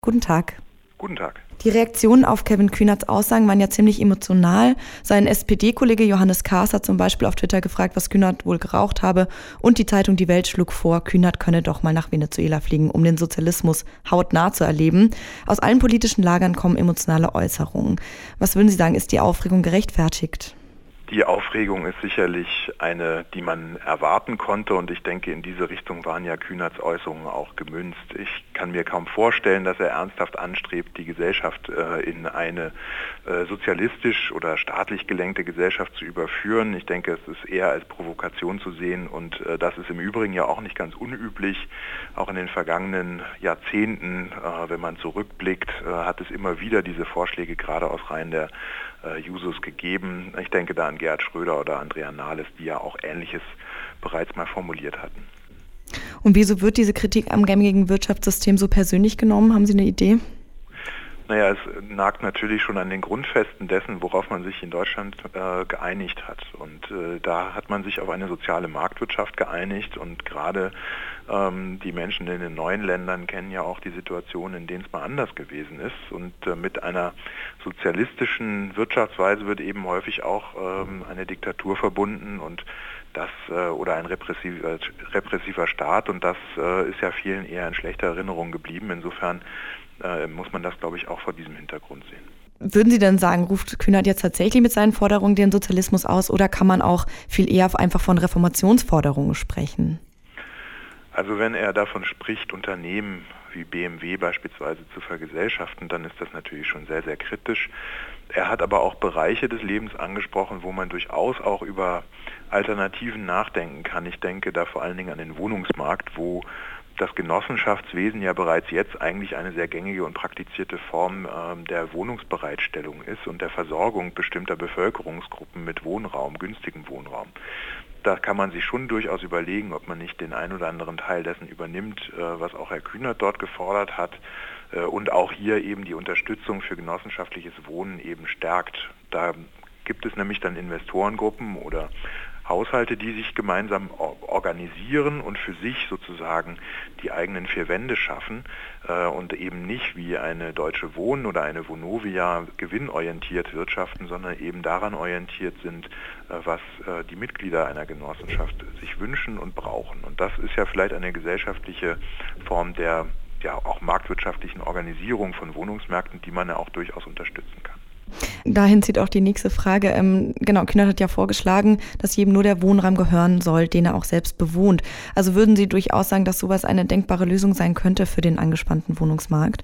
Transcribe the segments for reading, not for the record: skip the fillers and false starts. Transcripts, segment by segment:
Guten Tag. Guten Tag. Die Reaktionen auf Kevin Kühnerts Aussagen waren ja ziemlich emotional. Sein SPD-Kollege Johannes Kahrs hat zum Beispiel auf Twitter gefragt, was Kühnert wohl geraucht habe. Und die Zeitung Die Welt schlug vor, Kühnert könne doch mal nach Venezuela fliegen, um den Sozialismus hautnah zu erleben. Aus allen politischen Lagern kommen emotionale Äußerungen. Was würden Sie sagen, ist die Aufregung gerechtfertigt? Die Aufregung ist sicherlich eine, die man erwarten konnte, und ich denke, in diese Richtung waren ja Kühnerts Äußerungen auch gemünzt. Ich kann mir kaum vorstellen, dass er ernsthaft anstrebt, die Gesellschaft in eine sozialistisch oder staatlich gelenkte Gesellschaft zu überführen. Ich denke, es ist eher als Provokation zu sehen, und das ist im Übrigen ja auch nicht ganz unüblich. Auch in den vergangenen Jahrzehnten, wenn man zurückblickt, hat es immer wieder diese Vorschläge gerade aus Reihen der Jusos gegeben. Ich denke da an Gerhard Schröder oder Andrea Nahles, die ja auch Ähnliches bereits mal formuliert hatten. Und wieso wird diese Kritik am gängigen Wirtschaftssystem so persönlich genommen? Haben Sie eine Idee? Naja, es nagt natürlich schon an den Grundfesten dessen, worauf man sich in Deutschland geeinigt hat. Und da hat man sich auf eine soziale Marktwirtschaft geeinigt, und gerade die Menschen in den neuen Ländern kennen ja auch die Situation, in denen es mal anders gewesen ist. Und mit einer sozialistischen Wirtschaftsweise wird eben häufig auch eine Diktatur verbunden und das oder ein repressiver Staat, und das ist ja vielen eher in schlechter Erinnerung geblieben. Insofern muss man das, glaube ich, auch vor diesem Hintergrund sehen. Würden Sie denn sagen, ruft Kühnert jetzt tatsächlich mit seinen Forderungen den Sozialismus aus, oder kann man auch viel eher einfach von Reformationsforderungen sprechen? Also wenn er davon spricht, Unternehmen wie BMW beispielsweise zu vergesellschaften, dann ist das natürlich schon sehr, sehr kritisch. Er hat aber auch Bereiche des Lebens angesprochen, wo man durchaus auch über Alternativen nachdenken kann. Ich denke da vor allen Dingen an den Wohnungsmarkt, wo das Genossenschaftswesen ja bereits jetzt eigentlich eine sehr gängige und praktizierte Form der Wohnungsbereitstellung ist und der Versorgung bestimmter Bevölkerungsgruppen mit Wohnraum, günstigem Wohnraum. Da kann man sich schon durchaus überlegen, ob man nicht den ein oder anderen Teil dessen übernimmt, was auch Herr Kühnert dort gefordert hat, und auch hier eben die Unterstützung für genossenschaftliches Wohnen eben stärkt. Da gibt es nämlich dann Investorengruppen oder Haushalte, die sich gemeinsam organisieren und für sich sozusagen die eigenen vier Wände schaffen und eben nicht wie eine Deutsche Wohnen oder eine Vonovia gewinnorientiert wirtschaften, sondern eben daran orientiert sind, was die Mitglieder einer Genossenschaft sich wünschen und brauchen. Und das ist ja vielleicht eine gesellschaftliche Form der auch marktwirtschaftlichen Organisierung von Wohnungsmärkten, die man ja auch durchaus unterstützen kann. Dahin zieht auch die nächste Frage. Kühnert hat ja vorgeschlagen, dass jedem nur der Wohnraum gehören soll, den er auch selbst bewohnt. Also würden Sie durchaus sagen, dass sowas eine denkbare Lösung sein könnte für den angespannten Wohnungsmarkt?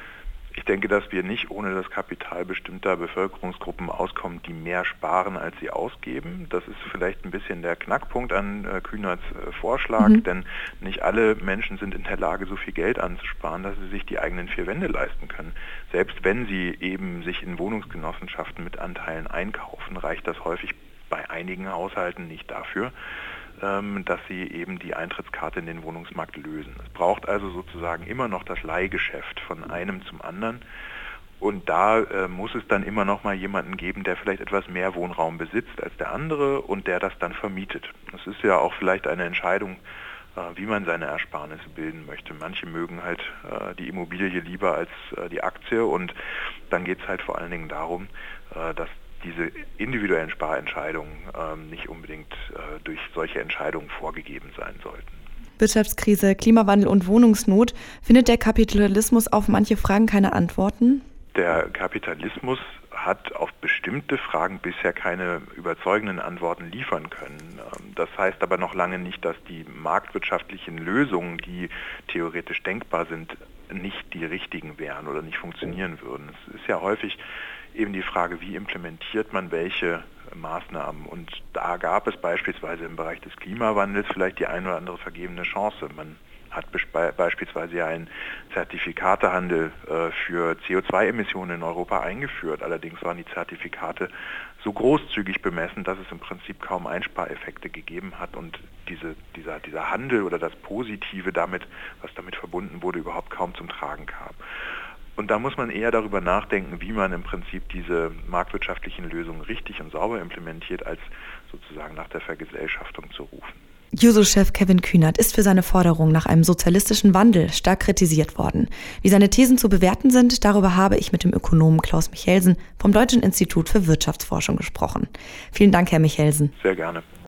Ich denke, dass wir nicht ohne das Kapital bestimmter Bevölkerungsgruppen auskommen, die mehr sparen, als sie ausgeben. Das ist vielleicht ein bisschen der Knackpunkt an Kühnerts Vorschlag, denn nicht alle Menschen sind in der Lage, so viel Geld anzusparen, dass sie sich die eigenen vier Wände leisten können. Selbst wenn sie eben sich in Wohnungsgenossenschaften mit Anteilen einkaufen, reicht das häufig bei einigen Haushalten nicht dafür, dass sie eben die Eintrittskarte in den Wohnungsmarkt lösen. Es braucht also sozusagen immer noch das Leihgeschäft von einem zum anderen, und da muss es dann immer noch mal jemanden geben, der vielleicht etwas mehr Wohnraum besitzt als der andere und der das dann vermietet. Das ist ja auch vielleicht eine Entscheidung, wie man seine Ersparnisse bilden möchte. Manche mögen halt die Immobilie lieber als die Aktie, und dann geht es halt vor allen Dingen darum, dass diese individuellen Sparentscheidungen nicht unbedingt durch solche Entscheidungen vorgegeben sein sollten. Wirtschaftskrise, Klimawandel und Wohnungsnot. Findet der Kapitalismus auf manche Fragen keine Antworten? Der Kapitalismus hat auf bestimmte Fragen bisher keine überzeugenden Antworten liefern können. Das heißt aber noch lange nicht, dass die marktwirtschaftlichen Lösungen, die theoretisch denkbar sind, nicht die richtigen wären oder nicht funktionieren würden. Es ist ja häufig eben die Frage, wie implementiert man welche Maßnahmen. Und da gab es beispielsweise im Bereich des Klimawandels vielleicht die ein oder andere vergebene Chance. Man hat beispielsweise ja einen Zertifikatehandel für CO2-Emissionen in Europa eingeführt. Allerdings waren die Zertifikate so großzügig bemessen, dass es im Prinzip kaum Einspareffekte gegeben hat und dieser Handel oder das Positive damit, was damit verbunden wurde, überhaupt kaum zum Tragen kam. Und da muss man eher darüber nachdenken, wie man im Prinzip diese marktwirtschaftlichen Lösungen richtig und sauber implementiert, als sozusagen nach der Vergesellschaftung zu rufen. Juso-Chef Kevin Kühnert ist für seine Forderung nach einem sozialistischen Wandel stark kritisiert worden. Wie seine Thesen zu bewerten sind, darüber habe ich mit dem Ökonomen Klaus Michelsen vom Deutschen Institut für Wirtschaftsforschung gesprochen. Vielen Dank, Herr Michelsen. Sehr gerne.